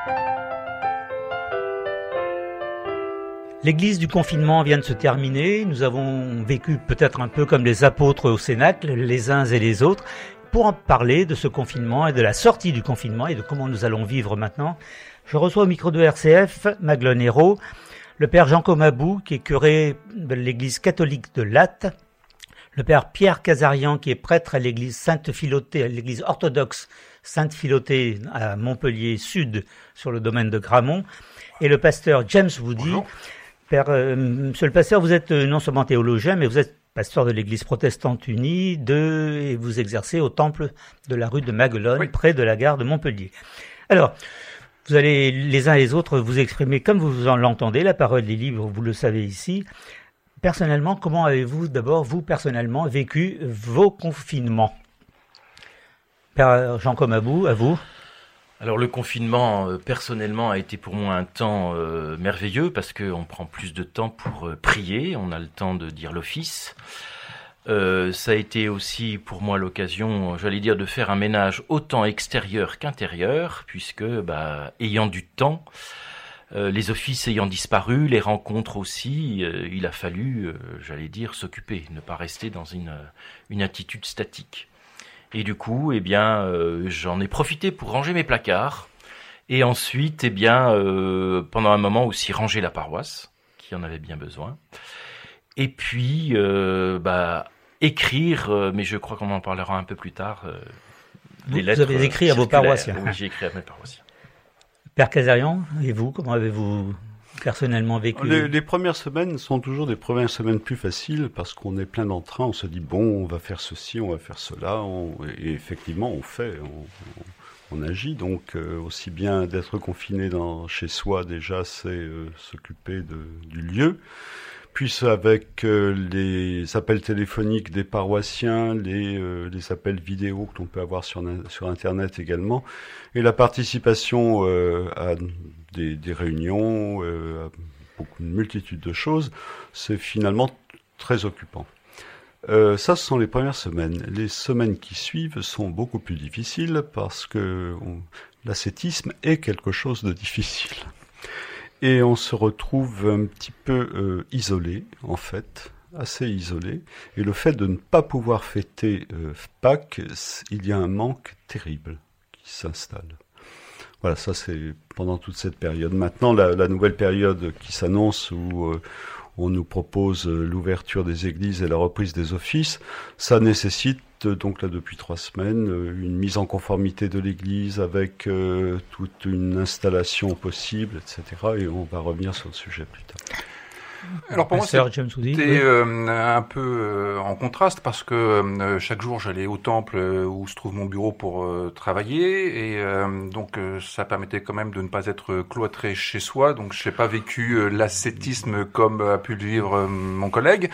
L'église du confinement vient de se terminer. Nous avons vécu peut-être un peu comme les apôtres au Cénacle, les uns et les autres. Pour en parler de ce confinement et de la sortie du confinement et de comment nous allons vivre maintenant, je reçois au micro de RCF, Maglone Hérault, le père Jean Comabou, qui est curé de l'église catholique de Latte, le père Pierre Casarian, qui est prêtre à l'église Sainte-Philotée, à l'église orthodoxe Sainte-Philotée à Montpellier Sud, sur le domaine de Gramont, et le pasteur James Woody. Bonjour. Père, monsieur le pasteur, vous êtes non seulement théologien, mais vous êtes pasteur de l'église protestante unie et vous exercez au temple de la rue de Maguelone, oui, près de la gare de Montpellier. Alors, vous allez les uns et les autres vous exprimer comme vous en l'entendez, la parole est libre, vous le savez ici. Personnellement, comment avez-vous d'abord, vous personnellement, vécu vos confinements? Père Jean Comabou, à vous. Alors le confinement, personnellement, a été pour moi un temps merveilleux parce qu'on prend plus de temps pour prier, on a le temps de dire l'office. Ça a été aussi pour moi l'occasion, j'allais dire, de faire un ménage autant extérieur qu'intérieur, puisque, ayant du temps, les offices ayant disparu, les rencontres aussi, il a fallu, j'allais dire, s'occuper, ne pas rester dans une attitude statique. Et du coup, j'en ai profité pour ranger mes placards. Et ensuite, pendant un moment aussi ranger la paroisse, qui en avait bien besoin. Et puis, écrire, mais je crois qu'on en parlera un peu plus tard. Les lettres. Vous avez écrit à vos paroissiens. Oui, j'ai écrit à mes paroissiens. Père Casarian, et vous, comment avez-vous personnellement vécu? Les premières semaines sont toujours des premières semaines plus faciles parce qu'on est plein d'entrain, on se dit on va faire ceci, on va faire cela, et effectivement on fait, on agit, donc aussi bien d'être confiné chez soi déjà, c'est s'occuper du lieu, puis avec les appels téléphoniques des paroissiens, les appels vidéo que l'on peut avoir sur Internet également, et la participation à des réunions, une multitude de choses, c'est finalement très occupant. Ça, ce sont les premières semaines. Les semaines qui suivent sont beaucoup plus difficiles parce que l'ascétisme est quelque chose de difficile. Et on se retrouve un petit peu isolé, en fait, assez isolé. Et le fait de ne pas pouvoir fêter Pâques, il y a un manque terrible qui s'installe. Voilà, ça c'est pendant toute cette période. Maintenant, la nouvelle période qui s'annonce où on nous propose l'ouverture des églises et la reprise des offices, ça nécessite donc là depuis 3 semaines une mise en conformité de l'église avec toute une installation possible, etc. Et on va revenir sur le sujet plus tard. Alors pour moi, c'était un peu en contraste parce que chaque jour j'allais au temple où se trouve mon bureau pour travailler et donc ça permettait quand même de ne pas être cloîtré chez soi. Donc je n'ai pas vécu l'ascétisme comme a pu le vivre mon collègue.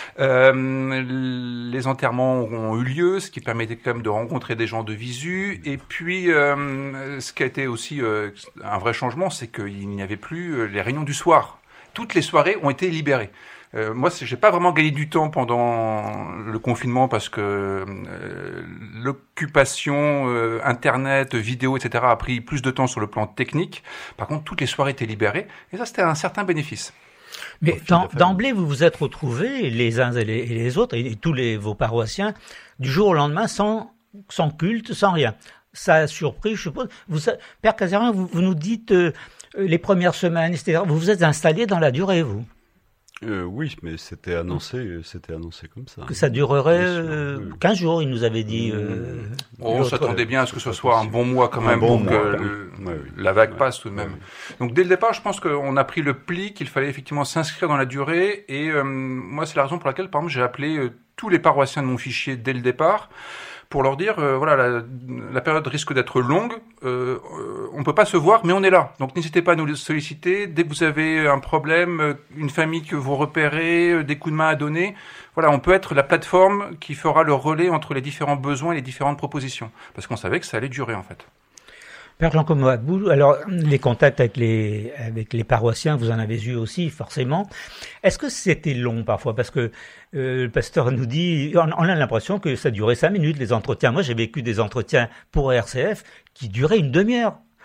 Les enterrements ont eu lieu, ce qui permettait quand même de rencontrer des gens de visu. Et puis ce qui a été aussi un vrai changement, c'est qu'il n'y avait plus les réunions du soir. Toutes les soirées ont été libérées. Moi, j'ai pas vraiment gagné du temps pendant le confinement parce que l'occupation Internet, vidéo, etc. a pris plus de temps sur le plan technique. Par contre, toutes les soirées étaient libérées et ça, c'était un certain bénéfice. Mais d'emblée, vous vous êtes retrouvés, les uns et les autres, et tous vos paroissiens, du jour au lendemain, sans culte, sans rien. Ça a surpris, je suppose. Père Casarian, vous nous dites... les premières semaines, etc. Vous vous êtes installé dans la durée, vous? Oui, mais c'était annoncé comme ça. Que ça durerait 15 jours, il nous avait dit. On s'attendait bien à ce que ce soit un bon mois quand même pour que la vague passe tout de même. Donc dès le départ, je pense qu'on a pris le pli qu'il fallait effectivement s'inscrire dans la durée. Et moi, c'est la raison pour laquelle, par exemple, j'ai appelé tous les paroissiens de mon fichier dès le départ. Pour leur dire, la période risque d'être longue, on peut pas se voir, mais on est là. Donc n'hésitez pas à nous solliciter. Dès que vous avez un problème, une famille que vous repérez, des coups de main à donner, voilà, on peut être la plateforme qui fera le relais entre les différents besoins et les différentes propositions. Parce qu'on savait que ça allait durer, en fait. Père Jean Comabou, alors les contacts avec les paroissiens, vous en avez eu aussi forcément. Est-ce que c'était long parfois? Parce que le pasteur nous dit, on a l'impression que ça durait 5 minutes les entretiens. Moi j'ai vécu des entretiens pour RCF qui duraient une demi-heure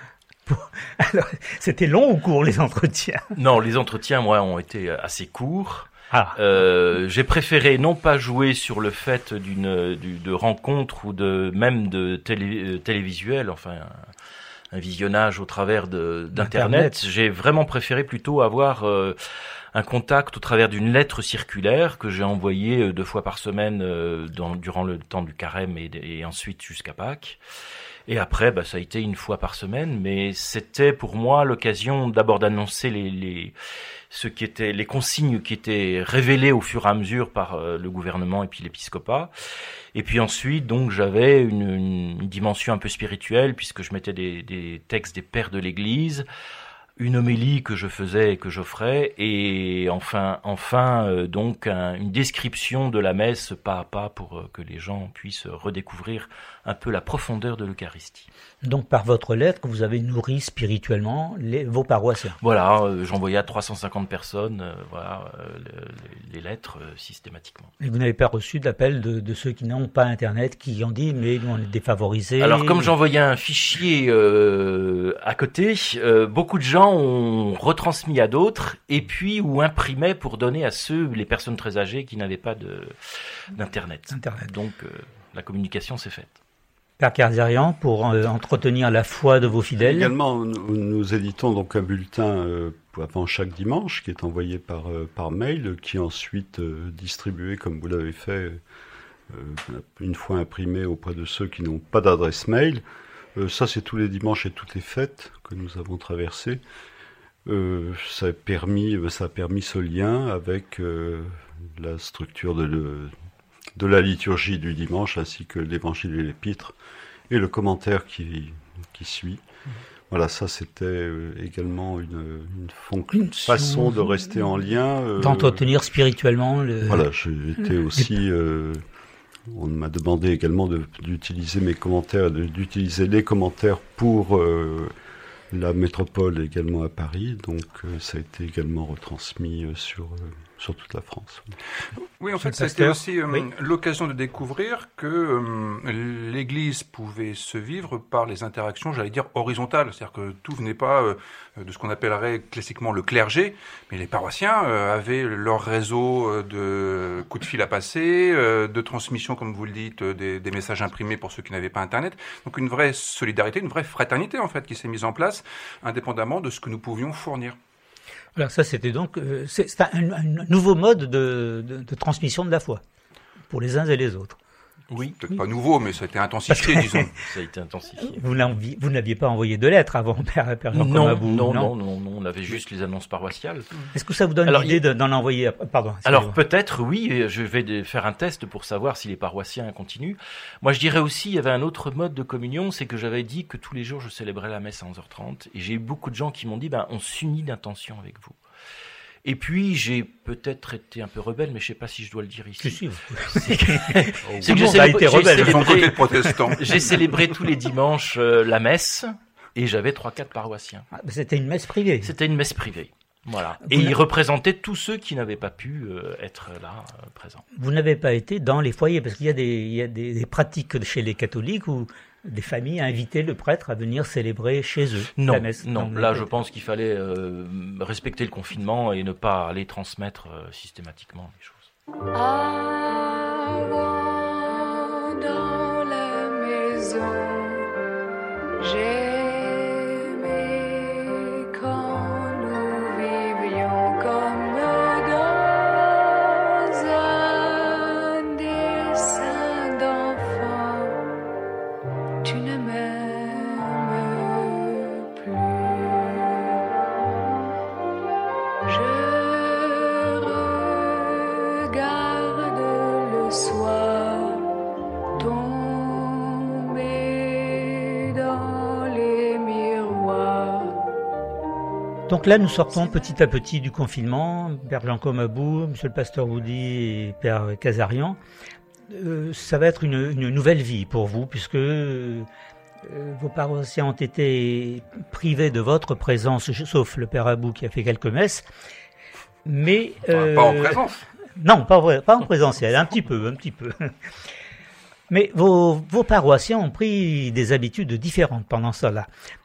Alors, c'était long ou court les entretiens? Non, les entretiens, moi, ont été assez courts. Ah. J'ai préféré non pas jouer sur le fait de rencontre ou même de télévisuel, enfin un visionnage au travers d'internet. J'ai vraiment préféré plutôt avoir un contact au travers d'une lettre circulaire que j'ai envoyée 2 fois par semaine durant le temps du carême et ensuite jusqu'à Pâques. Et après, ça a été 1 fois par semaine, mais c'était pour moi l'occasion d'abord d'annoncer les consignes qui étaient révélées au fur et à mesure par le gouvernement et puis l'épiscopat. Et puis ensuite, donc, j'avais une dimension un peu spirituelle puisque je mettais des textes des pères de l'Église, une homélie que je faisais et que j'offrais, et enfin, donc une description de la messe pas à pas pour que les gens puissent redécouvrir un peu la profondeur de l'Eucharistie. Donc par votre lettre, vous avez nourri spirituellement vos paroissiens. Voilà, j'envoyais à 350 personnes les lettres systématiquement. Et vous n'avez pas reçu d'appel de ceux qui n'ont pas Internet, qui ont dit mais nous on est défavorisés? Alors comme j'envoyais un fichier à côté, beaucoup de gens ont retransmis à d'autres et puis ou imprimaient pour donner à les personnes très âgées qui n'avaient pas d'Internet. Donc la communication s'est faite. Père Kazarian, pour entretenir la foi de vos fidèles. Également, nous éditons donc un bulletin avant chaque dimanche qui est envoyé par mail, qui est ensuite distribué comme vous l'avez fait, une fois imprimé auprès de ceux qui n'ont pas d'adresse mail. Ça, c'est tous les dimanches et toutes les fêtes que nous avons traversées. Ça a permis ce lien avec la structure de la liturgie du dimanche, ainsi que l'évangile et l'épître, et le commentaire qui suit. Voilà, ça c'était également une façon de rester en lien. D'entretenir spirituellement Voilà, j'ai été aussi... on m'a demandé également d'utiliser mes commentaires, d'utiliser les commentaires pour la métropole également à Paris, donc ça a été également retransmis sur toute la France. Oui, en fait, c'était aussi l'occasion de découvrir que l'Église pouvait se vivre par les interactions, j'allais dire, horizontales. C'est-à-dire que tout venait pas de ce qu'on appellerait classiquement le clergé, mais les paroissiens avaient leur réseau de coups de fil à passer, de transmission, comme vous le dites, des messages imprimés pour ceux qui n'avaient pas Internet. Donc une vraie solidarité, une vraie fraternité, en fait, qui s'est mise en place, indépendamment de ce que nous pouvions fournir. Alors ça, c'était donc c'est un nouveau mode de transmission de la foi pour les uns et les autres. Oui, peut-être pas nouveau, mais ça a été intensifié, disons. Ça a été intensifié. Vous n'aviez pas envoyé de lettres avant, Père Jean Comabou? Non, on avait juste les annonces paroissiales. Est-ce que ça vous donne l'idée d'en envoyer? Pardon. Alors peut-être, oui, je vais faire un test pour savoir si les paroissiens continuent. Moi, je dirais aussi, il y avait un autre mode de communion, c'est que j'avais dit que tous les jours, je célébrais la messe à 11h30, et j'ai eu beaucoup de gens qui m'ont dit, on s'unit d'intention avec vous. Et puis, j'ai peut-être été un peu rebelle, mais je ne sais pas si je dois le dire ici. C'est que j'ai célébré tous les dimanches la messe, et j'avais 3-4 paroissiens. C'était une messe privée. C'était une messe privée. Voilà. Et ils représentaient tous ceux qui n'avaient pas pu être là présents. Vous n'avez pas été dans les foyers, parce qu'il y a des pratiques chez les catholiques où des familles invitaient le prêtre à venir célébrer chez eux la messe. Non, là je pense qu'il fallait respecter le confinement et ne pas aller transmettre systématiquement les choses. Avant dans la maison, j'aimais quand nous vivions comme dans un dessin d'enfant. Tu ne m'aimes plus. Je regarde le soir tomber dans les miroirs. Donc là, nous sortons petit à petit du confinement. Père Jean Comabou, Monsieur le Pasteur Woudy et Père Kazarian. Ça va être une nouvelle vie pour vous, puisque vos paroissiens ont été privés de votre présence, sauf le Père Abou qui a fait quelques messes. Mais pas en présence. Non, pas en présentiel, un petit peu. Mais vos paroissiens ont pris des habitudes différentes pendant cela.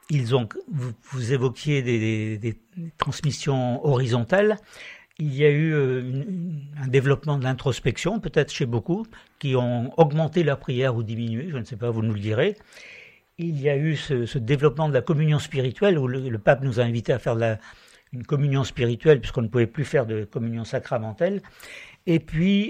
Vous évoquiez des transmissions horizontales. Il y a eu un développement de l'introspection, peut-être chez beaucoup, qui ont augmenté leur prière ou diminué, je ne sais pas, vous nous le direz. Il y a eu ce développement de la communion spirituelle, où le pape nous a invités à faire une communion spirituelle, puisqu'on ne pouvait plus faire de communion sacramentelle. Et puis,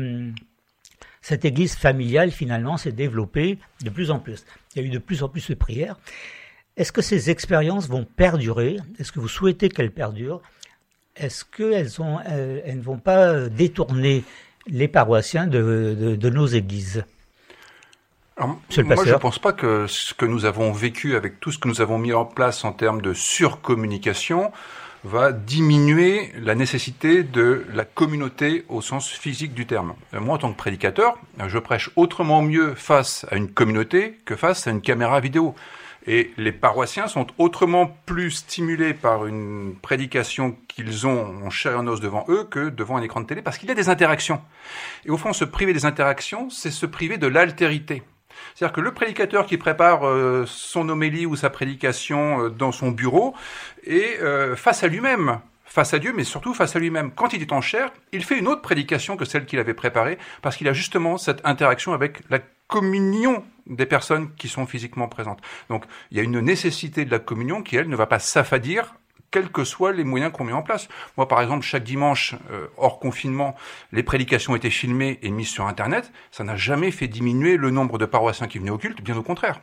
cette église familiale, finalement, s'est développée de plus en plus. Il y a eu de plus en plus de prières. Est-ce que ces expériences vont perdurer? Est-ce que vous souhaitez qu'elles perdurent? Est-ce qu'elles ne vont pas détourner les paroissiens de nos églises? Alors, moi, je ne pense pas que ce que nous avons vécu avec tout ce que nous avons mis en place en termes de surcommunication va diminuer la nécessité de la communauté au sens physique du terme. Moi, en tant que prédicateur, je prêche autrement mieux face à une communauté que face à une caméra vidéo. Et les paroissiens sont autrement plus stimulés par une prédication qu'ils ont en chair et en os devant eux que devant un écran de télé, parce qu'il y a des interactions. Et au fond, se priver des interactions, c'est se priver de l'altérité. C'est-à-dire que le prédicateur qui prépare son homélie ou sa prédication dans son bureau est face à lui-même, face à Dieu, mais surtout face à lui-même. Quand il est en chair, il fait une autre prédication que celle qu'il avait préparée, parce qu'il a justement cette interaction avec la communion des personnes qui sont physiquement présentes. Donc, il y a une nécessité de la communion qui, elle, ne va pas s'affadir, quels que soient les moyens qu'on met en place. Moi, par exemple, chaque dimanche, hors confinement, les prédications étaient filmées et mises sur Internet. Ça n'a jamais fait diminuer le nombre de paroissiens qui venaient au culte, bien au contraire.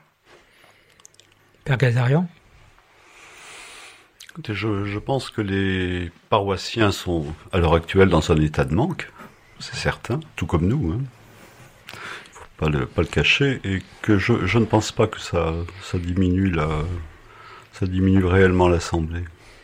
Père Gazarian ? Écoutez, je pense que les paroissiens sont, à l'heure actuelle, dans un état de manque, c'est certain, tout comme nous, hein. Pas le cacher, et que je ne pense pas que ça diminue réellement l'Assemblée.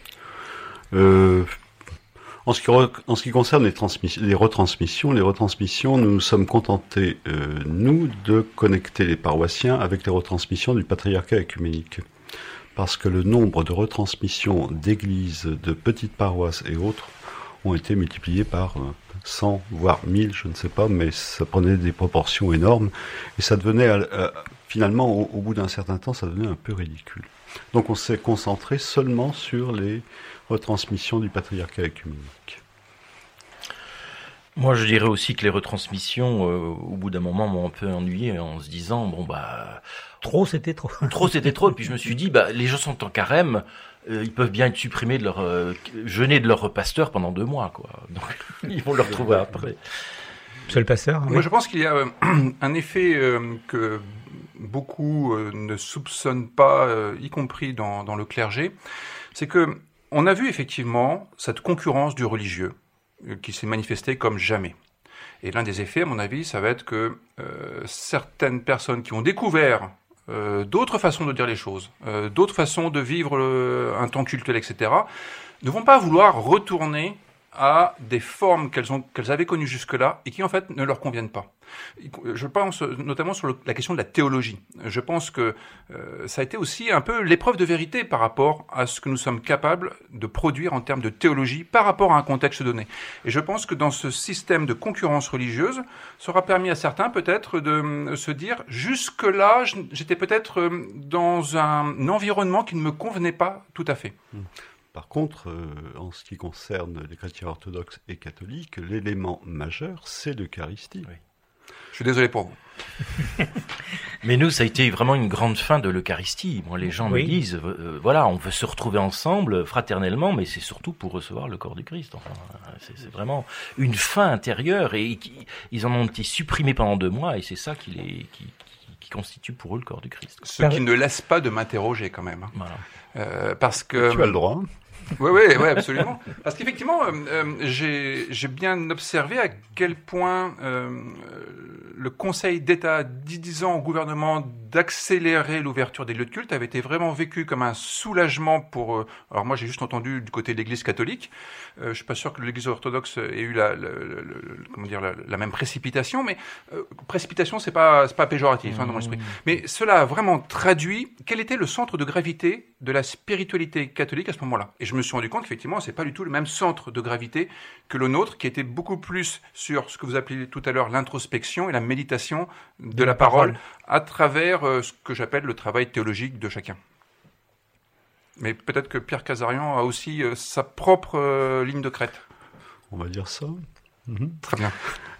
En ce qui concerne les retransmissions, nous nous sommes contentés, nous, de connecter les paroissiens avec les retransmissions du patriarcat œcuménique. Parce que le nombre de retransmissions d'églises, de petites paroisses et autres ont été multipliés par 100, voire 1000, je ne sais pas, mais ça prenait des proportions énormes, et ça devenait, finalement, au bout d'un certain temps, ça devenait un peu ridicule. Donc on s'est concentré seulement sur les retransmissions du patriarcat œcuménique. Moi, je dirais aussi que les retransmissions, au bout d'un moment, m'ont un peu ennuyé en se disant, trop, c'était trop. Trop, c'était trop. Et puis je me suis dit, les gens sont en carême, ils peuvent bien être supprimés de leur jeûner de leur pasteur pendant 2 mois, quoi. Donc ils vont le retrouver après. Monsieur le pasteur. Moi, je pense qu'il y a un effet que beaucoup ne soupçonnent pas, y compris dans le clergé, c'est que on a vu effectivement cette concurrence du religieux qui s'est manifestée comme jamais. Et l'un des effets, à mon avis, ça va être que certaines personnes qui ont découvert d'autres façons de dire les choses, d'autres façons de vivre un temps cultuel, etc., ne vont pas vouloir retourner à des formes qu'elles avaient connues jusque-là et qui en fait ne leur conviennent pas. Je pense notamment sur la question de la théologie. Je pense que ça a été aussi un peu l'épreuve de vérité par rapport à ce que nous sommes capables de produire en termes de théologie par rapport à un contexte donné. Et je pense que dans ce système de concurrence religieuse, ça aura permis à certains peut-être de se dire jusque-là, j'étais peut-être dans un environnement qui ne me convenait pas tout à fait. Par contre, en ce qui concerne les chrétiens orthodoxes et catholiques, l'élément majeur, c'est l'Eucharistie. Oui. Je suis désolé pour vous. Mais nous, ça a été vraiment une grande fin de l'Eucharistie. Moi, les gens me disent, on veut se retrouver ensemble, fraternellement, mais c'est surtout pour recevoir le corps du Christ. Enfin, c'est vraiment une fin intérieure, et ils en ont été supprimés pendant 2 mois, et c'est ça qui constitue pour eux le corps du Christ. Ce qui ne laisse pas de m'interroger quand même. Voilà. Parce que... Tu as le droit. Oui, absolument. Parce qu'effectivement, j'ai bien observé à quel point le Conseil d'État disant au gouvernement d'accélérer l'ouverture des lieux de culte avait été vraiment vécu comme un soulagement pour... alors moi, j'ai juste entendu du côté de l'Église catholique. Je suis pas sûr que l'Église orthodoxe ait eu la même précipitation, mais précipitation, c'est pas péjoratif dans mon esprit. Mais cela a vraiment traduit quel était le centre de gravité de la spiritualité catholique à ce moment-là. Et je me suis rendu compte qu'effectivement, c'est pas du tout le même centre de gravité que le nôtre, qui était beaucoup plus sur ce que vous appelez tout à l'heure l'introspection et la méditation de la parole à travers ce que j'appelle le travail théologique de chacun. Mais peut-être que Pierre Casarian a aussi sa propre ligne de crête. On va dire ça. Très bien.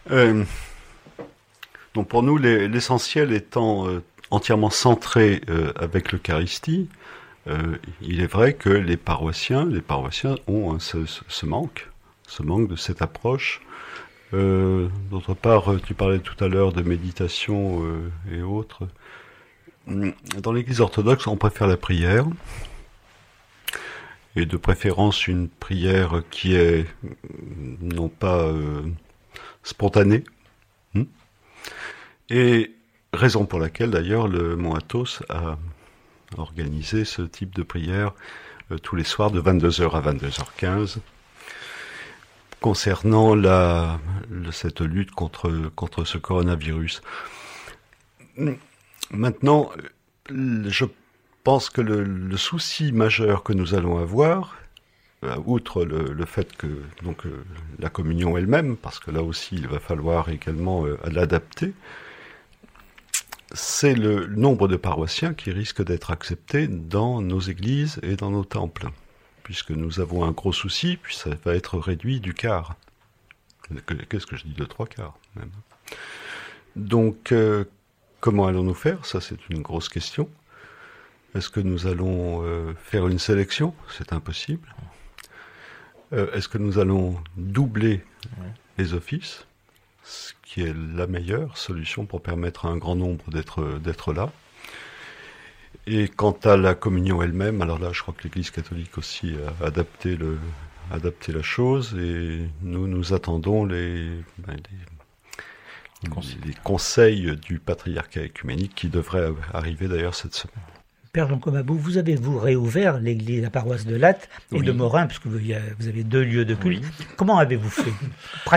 Donc pour nous, l'essentiel étant entièrement centré avec l'Eucharistie, il est vrai que les paroissiens ont ce manque de cette approche. D'autre part, tu parlais tout à l'heure de méditation et autres. Dans l'Église orthodoxe, on préfère la prière, et de préférence une prière qui est non pas spontanée, et raison pour laquelle d'ailleurs le Mont Athos a organisé ce type de prière tous les soirs de 22h à 22h15 concernant cette lutte contre ce coronavirus. Maintenant, je pense que le souci majeur que nous allons avoir, outre le fait que la communion elle-même, parce que là aussi il va falloir également l'adapter, c'est le nombre de paroissiens qui risquent d'être acceptés dans nos églises et dans nos temples, puisque nous avons un gros souci, puis ça va être réduit du quart. Qu'est-ce que je dis, de 3/4 même. Donc, comment allons-nous faire ? Ça, c'est une grosse question. Est-ce que nous allons faire une sélection ? C'est impossible. Est-ce que nous allons doubler les offices ? Ce qui est la meilleure solution pour permettre à un grand nombre d'être là. Et quant à la communion elle-même, alors là, je crois que l'Église catholique aussi a adapté la chose, et nous attendons les conseils du patriarcat œcuménique qui devraient arriver d'ailleurs cette semaine. Père Jean Comabou, vous avez réouvert la paroisse de Latte et de Morin, puisque vous avez 2 lieux de culte. Oui. Comment avez-vous fait, pratiquement ?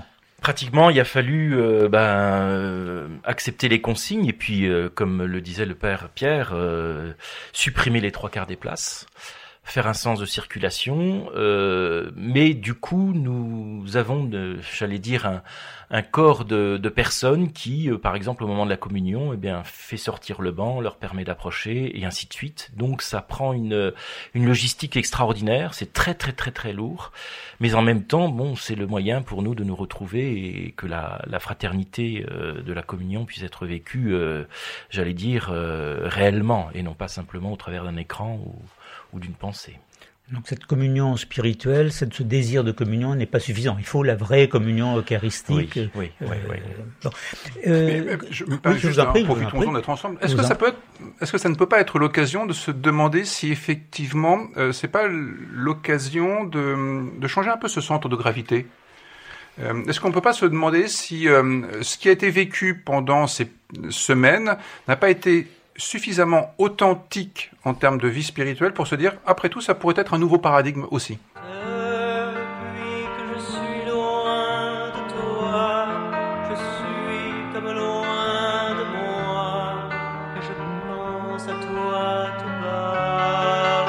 Pratiquement, il a fallu accepter les consignes et puis, comme le disait le père Pierre, supprimer les 3/4 des places, faire un sens de circulation. Mais du coup, nous avons, j'allais dire, un corps de personnes qui, par exemple, au moment de la communion, fait sortir le banc, leur permet d'approcher et ainsi de suite. Donc, ça prend une logistique extraordinaire. C'est très, très, très, très lourd. Mais en même temps, c'est le moyen pour nous de nous retrouver et que la fraternité de la communion puisse être vécue, j'allais dire, réellement et non pas simplement au travers d'un écran ou d'une pensée. Donc cette communion spirituelle, ce désir de communion n'est pas suffisant. Il faut la vraie communion eucharistique. Oui. Bon. Je me permets juste, profitons-en d'être ensemble. Est-ce que ça ne peut pas être l'occasion de se demander si effectivement c'est pas l'occasion de changer un peu ce centre de gravité ? Est-ce qu'on ne peut pas se demander si ce qui a été vécu pendant ces semaines n'a pas été suffisamment authentique en termes de vie spirituelle pour se dire, après tout, ça pourrait être un nouveau paradigme aussi. Depuis que je suis loin de toi, je suis comme loin de moi, et je pense à toi tout bas.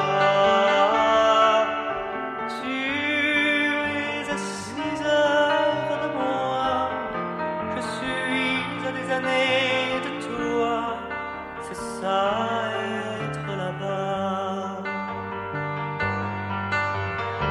Tu es à 6 heures de moi, je suis à des années de toi. C'est ça, être là-bas.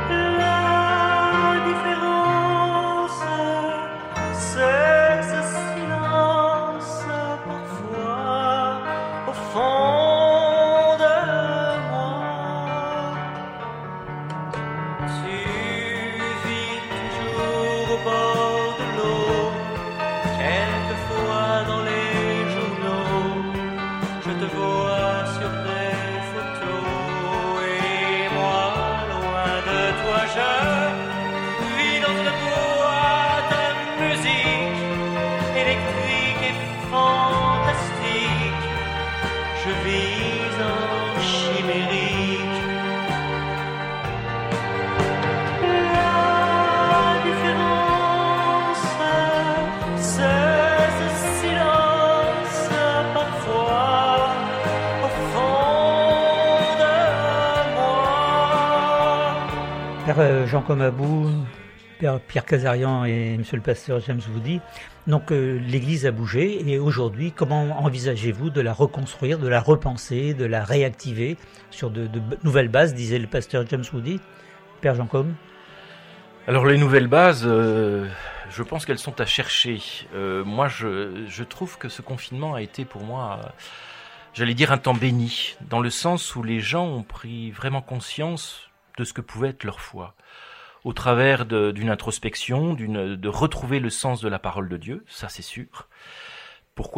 Père Jean Comabou, Père Pierre Casarian et Monsieur le pasteur James Woody. Donc l'Église a bougé et aujourd'hui, comment envisagez-vous de la reconstruire, de la repenser, de la réactiver sur de nouvelles bases, disait le pasteur James Woody? Père Jean Com. Alors les nouvelles bases, je pense qu'elles sont à chercher. Moi, je trouve que ce confinement a été pour moi, j'allais dire un temps béni, dans le sens où les gens ont pris vraiment conscience de ce que pouvait être leur foi. Au travers d'une introspection, de retrouver le sens de la parole de Dieu, ça c'est sûr. Pourquoi ?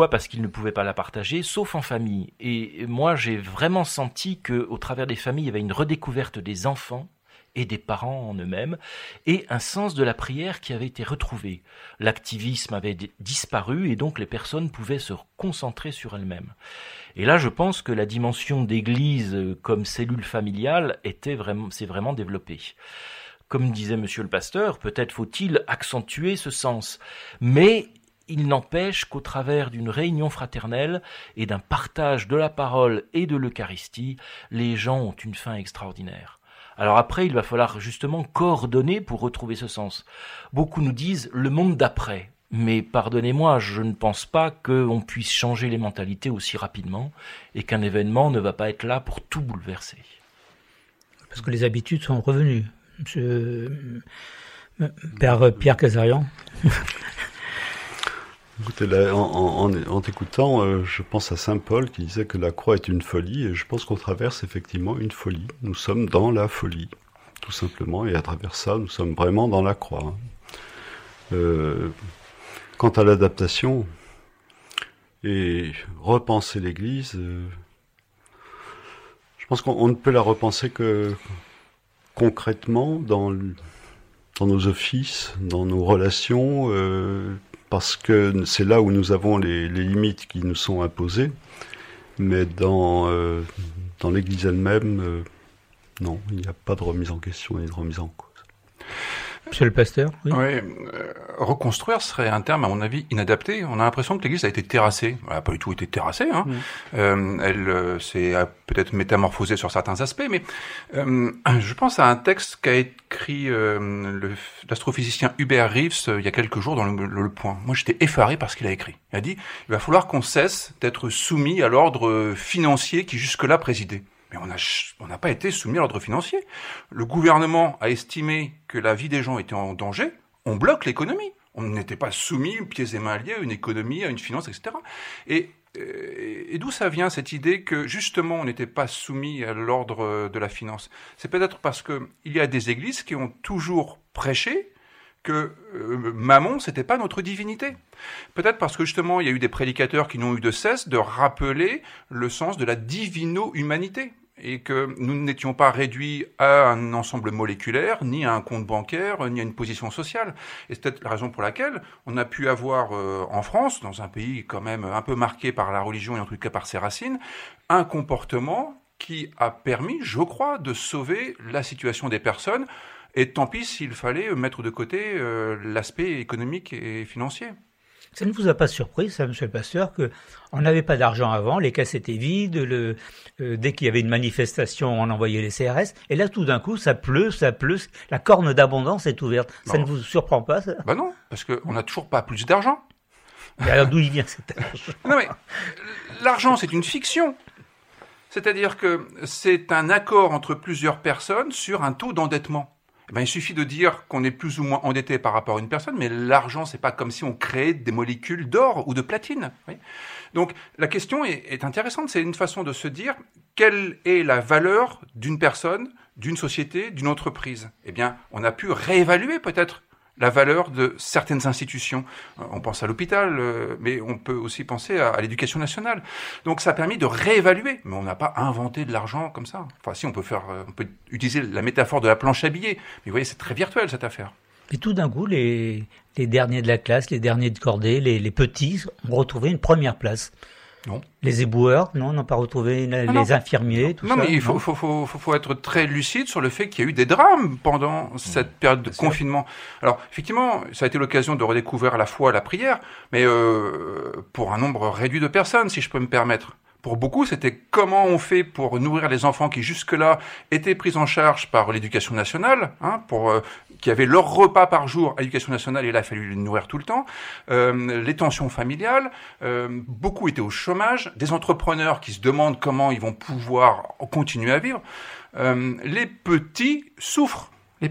Parce qu'ils ne pouvaient pas la partager, sauf en famille. Et moi, j'ai vraiment senti qu'au travers des familles, il y avait une redécouverte des enfants et des parents en eux-mêmes, et un sens de la prière qui avait été retrouvé. L'activisme avait disparu, et donc les personnes pouvaient se concentrer sur elles-mêmes. Et là, je pense que la dimension d'église comme cellule familiale s'est vraiment développée. Comme disait Monsieur le pasteur, peut-être faut-il accentuer ce sens. Mais il n'empêche qu'au travers d'une réunion fraternelle et d'un partage de la parole et de l'Eucharistie, les gens ont une fin extraordinaire. Alors après, il va falloir justement coordonner pour retrouver ce sens. Beaucoup nous disent le monde d'après. Mais pardonnez-moi, je ne pense pas qu'on puisse changer les mentalités aussi rapidement et qu'un événement ne va pas être là pour tout bouleverser. Parce que les habitudes sont revenues. Monsieur Père Pierre Casarian. Écoutez, là, en t'écoutant, je pense à Saint Paul qui disait que la croix est une folie, et je pense qu'on traverse effectivement une folie. Nous sommes dans la folie, tout simplement, et à travers ça, nous sommes vraiment dans la croix. Quant à l'adaptation et repenser l'Église, je pense qu'on ne peut la repenser que concrètement dans nos offices, dans nos relations, parce que c'est là où nous avons les limites qui nous sont imposées, mais dans l'Église elle-même, non, il n'y a pas de remise en question ni de remise en cause. Monsieur le pasteur, oui. Oui, reconstruire serait un terme, à mon avis, inadapté. On a l'impression que l'Église a été terrassée. Elle n'a pas du tout été terrassée. Hein. Elle s'est peut-être métamorphosée sur certains aspects, mais je pense à un texte qu'a écrit l'astrophysicien Hubert Reeves il y a quelques jours dans le Point. Moi, j'étais effaré par ce qu'il a écrit. Il a dit « Il va falloir qu'on cesse d'être soumis à l'ordre financier qui jusque-là présidait ». Mais on n'a pas été soumis à l'ordre financier. Le gouvernement a estimé que la vie des gens était en danger. On bloque l'économie. On n'était pas soumis, pieds et mains liés, à une économie, à une finance, etc. Et d'où ça vient cette idée que justement on n'était pas soumis à l'ordre de la finance ? C'est peut-être parce que il y a des églises qui ont toujours prêché que Mammon, c'était pas notre divinité. Peut-être parce que justement, il y a eu des prédicateurs qui n'ont eu de cesse de rappeler le sens de la divino-humanité. Et que nous n'étions pas réduits à un ensemble moléculaire, ni à un compte bancaire, ni à une position sociale. Et c'est peut-être la raison pour laquelle on a pu avoir en France, dans un pays quand même un peu marqué par la religion et en tout cas par ses racines, un comportement qui a permis, je crois, de sauver la situation des personnes. Et tant pis s'il fallait mettre de côté l'aspect économique et financier. Ça ne vous a pas surpris, ça, monsieur le pasteur, qu'on n'avait pas d'argent avant, les caisses étaient vides, dès qu'il y avait une manifestation, on envoyait les CRS, et là, tout d'un coup, ça pleut, la corne d'abondance est ouverte. Ça ne vous surprend pas, ça ? Ben non, parce qu'on n'a toujours pas plus d'argent. Mais alors, d'où il vient cet argent ? Non mais, l'argent, c'est une fiction. C'est-à-dire que c'est un accord entre plusieurs personnes sur un taux d'endettement. Ben, il suffit de dire qu'on est plus ou moins endetté par rapport à une personne, mais l'argent, c'est pas comme si on créait des molécules d'or ou de platine. Oui. Donc, la question est intéressante. C'est une façon de se dire quelle est la valeur d'une personne, d'une société, d'une entreprise. Eh bien, on a pu réévaluer peut-être la valeur de certaines institutions. On pense à l'hôpital, mais on peut aussi penser à l'éducation nationale. Donc ça a permis de réévaluer, mais on n'a pas inventé de l'argent comme ça. Enfin si, on peut utiliser la métaphore de la planche à billets, mais vous voyez, c'est très virtuel cette affaire. Et tout d'un coup, les derniers de la classe, les derniers de cordée, les petits ont retrouvé une première place. Non. Les éboueurs, non, n'ont pas retrouvé les infirmiers, tout ça. Non, mais il faut être très lucide sur le fait qu'il y a eu des drames pendant cette période de confinement. Alors, effectivement, ça a été l'occasion de redécouvrir la foi, la prière, mais pour un nombre réduit de personnes, si je peux me permettre. Pour beaucoup, c'était comment on fait pour nourrir les enfants qui jusque-là étaient pris en charge par l'éducation nationale, qui avaient leur repas par jour à l'éducation nationale, et là, il a fallu les nourrir tout le temps. Les tensions familiales, beaucoup étaient au chômage, des entrepreneurs qui se demandent comment ils vont pouvoir continuer à vivre. Les petits souffrent.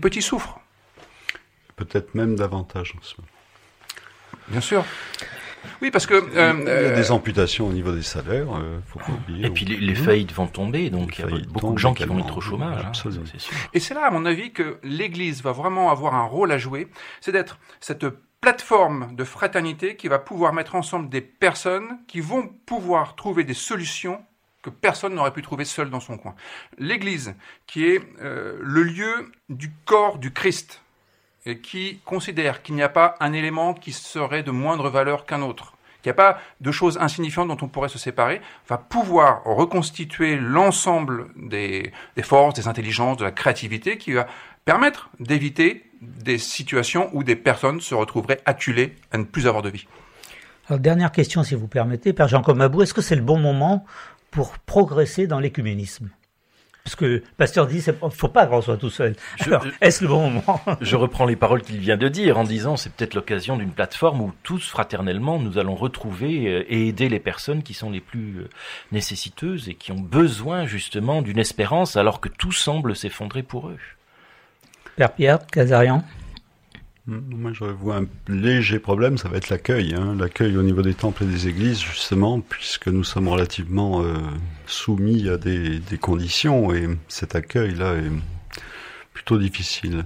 Peut-être même davantage en ce moment. Bien sûr. Oui, parce que il y a des amputations au niveau des salaires, faut pas oublier. Et puis les faillites vont tomber, donc il y a beaucoup de gens qui vont être au chômage. Absolument. C'est sûr. Et c'est là, à mon avis, que l'Église va vraiment avoir un rôle à jouer, c'est d'être cette plateforme de fraternité qui va pouvoir mettre ensemble des personnes qui vont pouvoir trouver des solutions que personne n'aurait pu trouver seul dans son coin. L'Église, qui est le lieu du corps du Christ, et qui considère qu'il n'y a pas un élément qui serait de moindre valeur qu'un autre, qu'il n'y a pas de choses insignifiantes dont on pourrait se séparer, va pouvoir reconstituer l'ensemble des forces, des intelligences, de la créativité, qui va permettre d'éviter des situations où des personnes se retrouveraient acculées à ne plus avoir de vie. Alors, dernière question, si vous permettez, Père Jean Comabou, est-ce que c'est le bon moment pour progresser dans l'écuménisme ? Parce que le pasteur dit, il ne faut pas qu'on soit tout seul. Alors, est-ce le bon moment ? Je reprends les paroles qu'il vient de dire en disant, c'est peut-être l'occasion d'une plateforme où tous, fraternellement, nous allons retrouver et aider les personnes qui sont les plus nécessiteuses et qui ont besoin justement d'une espérance alors que tout semble s'effondrer pour eux. Père Pierre Casarian ? Moi, je vois un léger problème, ça va être l'accueil. L'accueil au niveau des temples et des églises, justement, puisque nous sommes relativement soumis à des conditions, et cet accueil-là est plutôt difficile.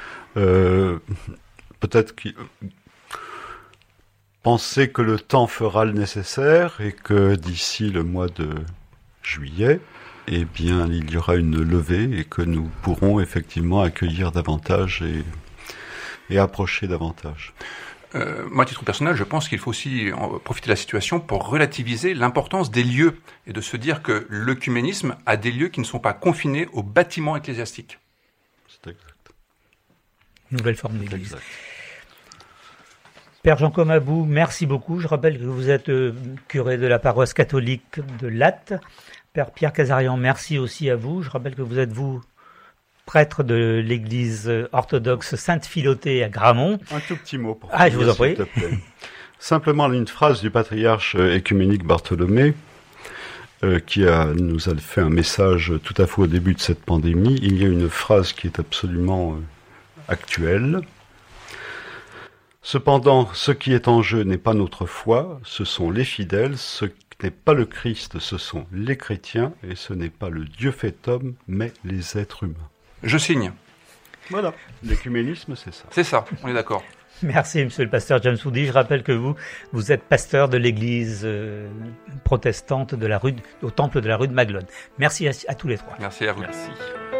Peut-être penser que le temps fera le nécessaire, et que d'ici le mois de juillet, eh bien, il y aura une levée, et que nous pourrons effectivement accueillir davantage et approcher davantage. Moi, à titre personnel, je pense qu'il faut aussi profiter de la situation pour relativiser l'importance des lieux et de se dire que l'œcuménisme a des lieux qui ne sont pas confinés aux bâtiments ecclésiastiques. C'est exact. Nouvelle forme d'église. Père Jean Comabou, merci beaucoup. Je rappelle que vous êtes curé de la paroisse catholique de Latte. Père Pierre Casarian, merci aussi à vous. Je rappelle que vous êtes, prêtre de l'église orthodoxe Sainte-Philotée à Gramont. Un tout petit mot pour je vous en prie. S'il te plaît. Simplement une phrase du patriarche écuménique Bartholomé, qui nous a fait un message tout à fait au début de cette pandémie. Il y a une phrase qui est absolument actuelle. Cependant, ce qui est en jeu n'est pas notre foi, ce sont les fidèles, ce n'est pas le Christ, ce sont les chrétiens, et ce n'est pas le Dieu fait homme, mais les êtres humains. Je signe. Voilà, l'écuménisme, c'est ça. C'est ça, on est d'accord. Merci, monsieur le pasteur James Woody. Je rappelle que vous êtes pasteur de l'église protestante au temple de la rue de Maglone. Merci à tous les trois. Merci à vous. Merci.